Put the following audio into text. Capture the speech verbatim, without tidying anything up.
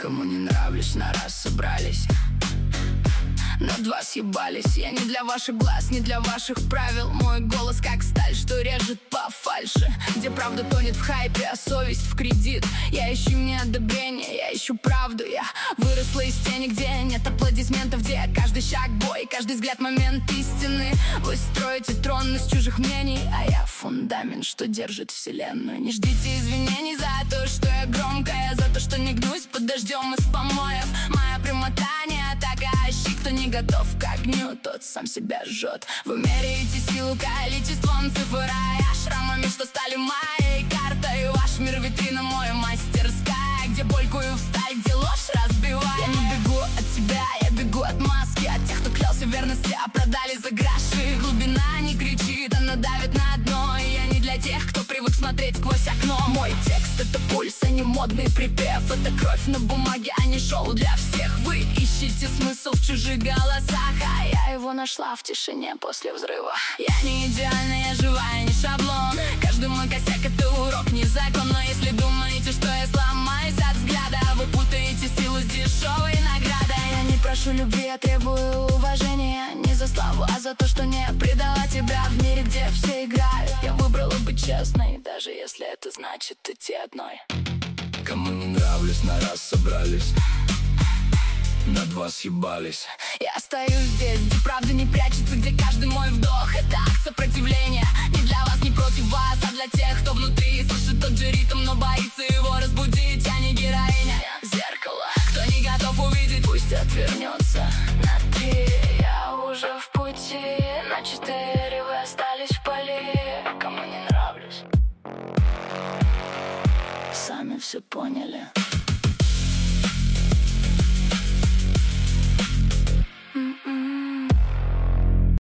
Кому не нравлюсь, на раз собрались, на два съебались. Я не для ваших глаз, не для ваших правил. Мой голос как сталь, что режет по фальши, где правда тонет в хайпе, а совесть в кредит. Я ищу не одобрение, я ищу правду. Я выросла из тени, где нет аплодисментов, где каждый шаг бой, каждый взгляд момент истины. Вы строите трон из чужих мнений, а я фундамент, что держит вселенную. Не ждите извинений за то, что я громкая, за то, что не гнусь под дождем из помоев. Моя прямота не атака, ищи, кто не готов к огню, тот сам себя жжет. Вы меряете силу количеством цифр, а я шрамами, что стали моей картой. Ваш мир витрина, моя мастерская, где боль кую в сталь, где ложь разбиваю. Я не бегу от себя, я бегу от маски, от тех, кто клялся в верности, а продали за гроши. Глубина не кричит, она давит на дно, и я не для тех, кто привык смотреть сквозь окно. Мой текст — это пульс, а не модный припев. Это кровь на бумаге, а не шоу для всех. Вы ищете смысл в чужих голосах, а я его нашла в тишине после взрыва. Я не идеальна, я живая, не шаблон. Каждый мой косяк — это урок, не закон. Но если думаете, что я сломаюсь от взгляда, вы путаете силу с дешевой наградой. Я не прошу любви, я требую уважения. Не за славу, а за то, что не предала тебя в мире, где все играют. Я выбрала быть честной, даже если это значит идти одной. Кому не нравлюсь, на раз собрались, на два съебались. Я стою здесь, где правда не прячется, где каждый мой вдох — это акт сопротивления. Не для вас, не против вас, а для тех, кто внутри слышит тот же ритм, но боится его разбудить. Я не героиня, зеркало. Кто не готов увидеть, пусть отвернется на три. Я уже в пути, на четыре вы остались в пали. Кому не нравлюсь, сами все поняли.